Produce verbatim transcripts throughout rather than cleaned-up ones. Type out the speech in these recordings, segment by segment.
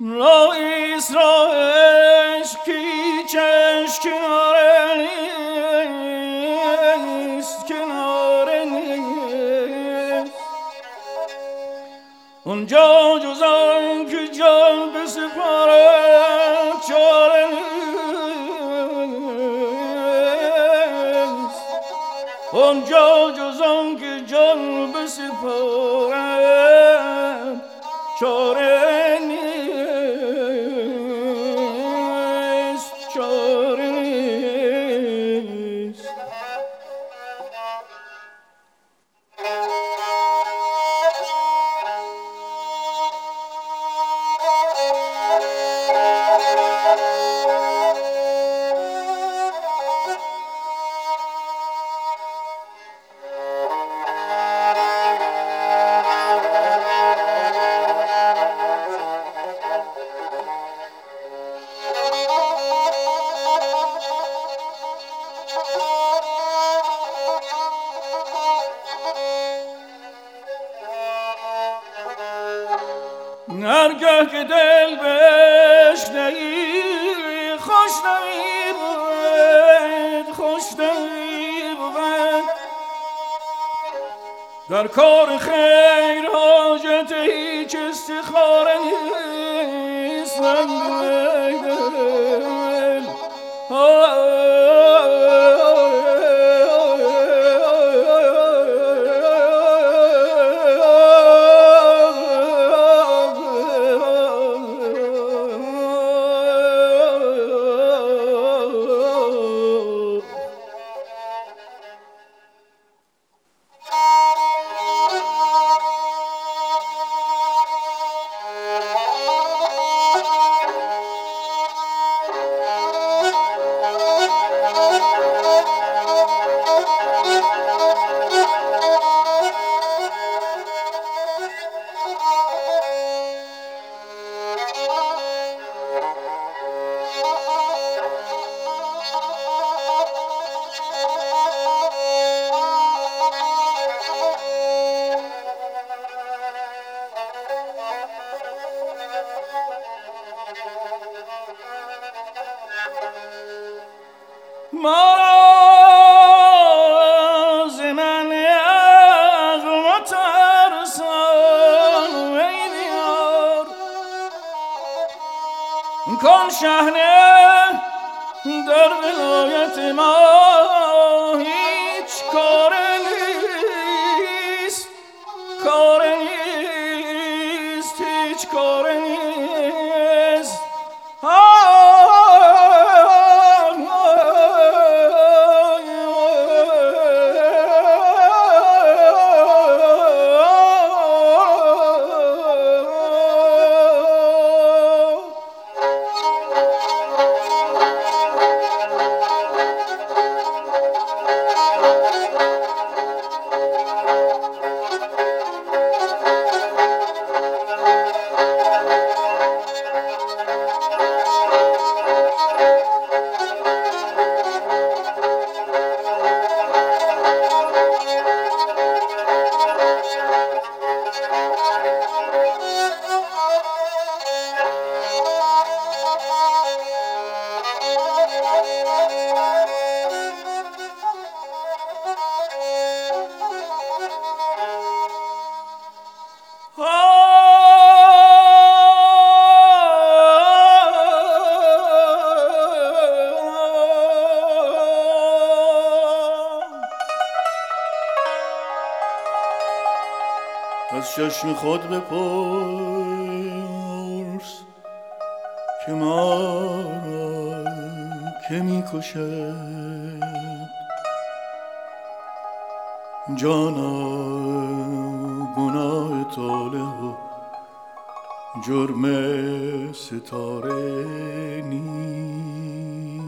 رئیس را عشقی چشم کناره نیست، کناره نیست اونجا جز آن که جان بسپاره چاره نیست، اونجا جز آن که جان بسپاره چاره نیست، چاره نیست. هرگاه که دل بشنهی خوش نمی بود، خوش نمی بود در کار خیر حاجت هیچ استخاره نیست. ما ز من عقل مترسان ای بیار کن شحنه در ولایت ما هیچ کار نیست، کار نیست، هیچ کار نیست. از چشم خود بپرس که ما را که می کشد جانا گناه طالع و جرم ستاره نیست.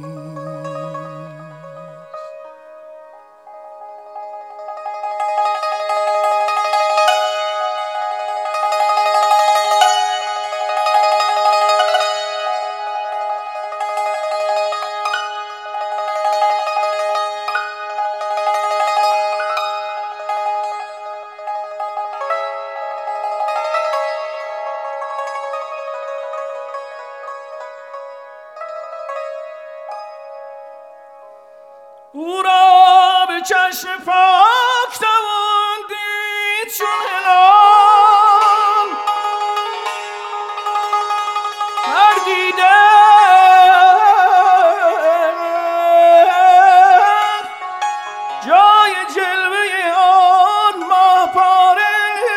چشم پاک توان دید چون هلال هر دیده جای جلوه آن ماه پاره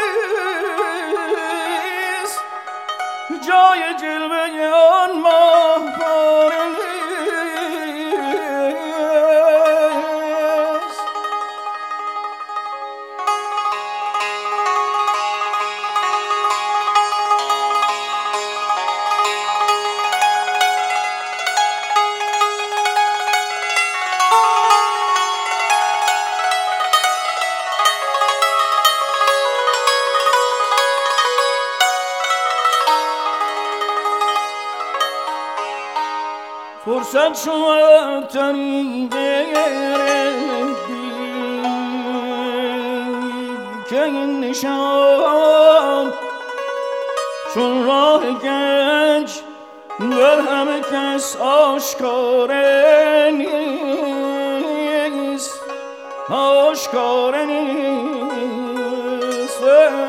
نیست جای جلوه آن ماه پاره نیست فرصت شما طریق که این نشان چون راه گنج بر همه کس آشکار نیست آشکار نیست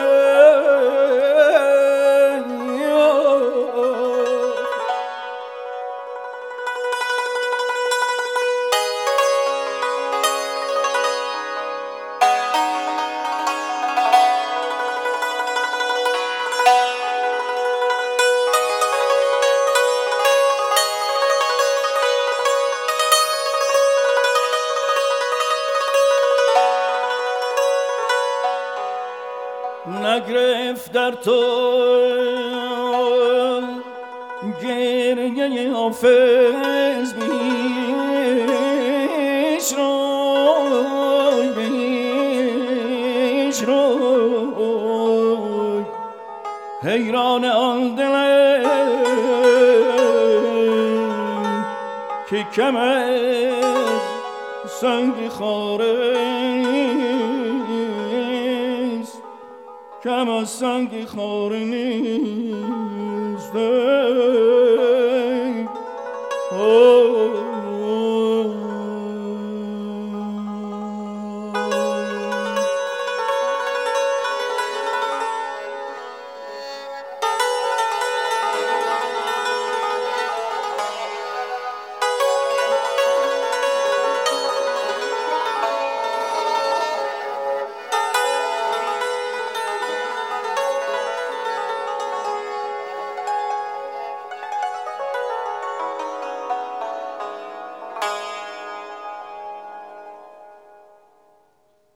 نگرفت در تو گریه حافظ بیش روی بیش روی حیران آن دلم که کم از سنگ خاره کم از سنگ خاره نیست.